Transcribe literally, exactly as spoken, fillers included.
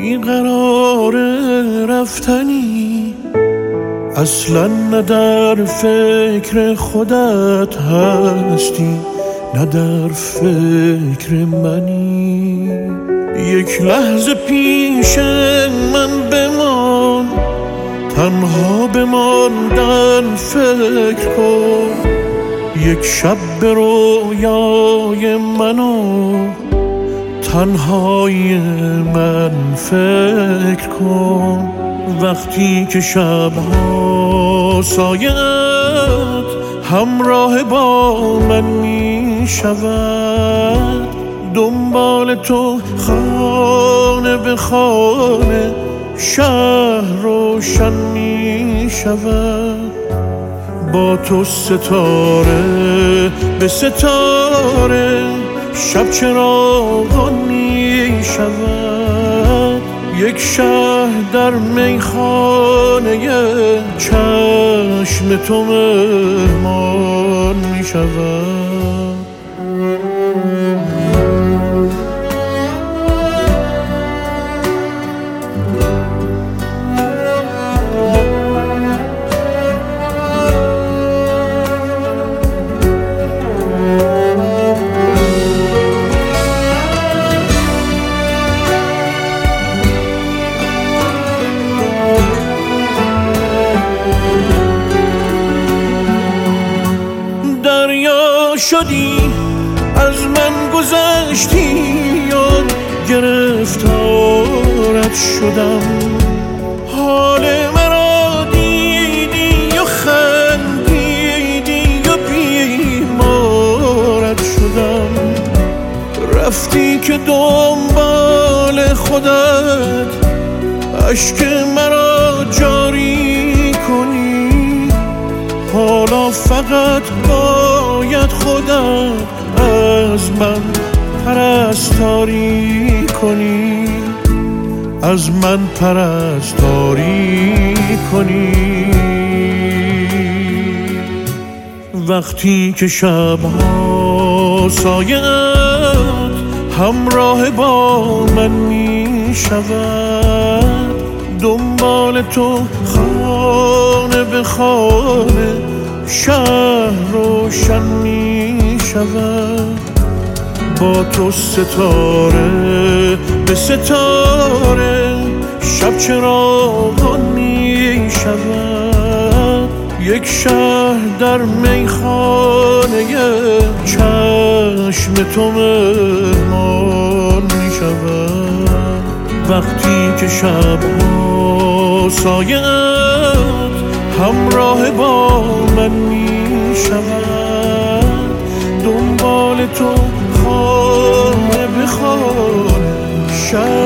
بیقرار رفتنی، اصلا نه در فکر خودت هستی نه در فکر منی. یک لحظه پیش من بمان، تنها بماندن فکر کن. یک شب به رویای منو تنهای من فکر کن. وقتی که شبها سایت همراه با من می شود، دنبال تو خانه به خانه شهر روشن می شود. با تو ستاره به ستاره شب چراغان می شود. یک شهر در میخانه چشم تو مهمان می شود. دریا شدی از من گذشتی، یاد گرفتارت شدم. حال مرا دیدی و خندیدی و بیمارت شدم. رفتی که دنبال خودت اشک مرا جاری کنی. حالا فقط باید خودت از من پرستاری کنی، از من پرستاری کنی. وقتی که شبها سایت همراه با من می شود، دنبال تو خانه به خانه شهر روشن می شود. با تو ستاره به ستاره شب چراغان می شود. یک شهر در میخانه چشم تو مهمان می شود. وقتی که شبها سایت همراه با من می شود، دنبال تو خانه به خانه شهر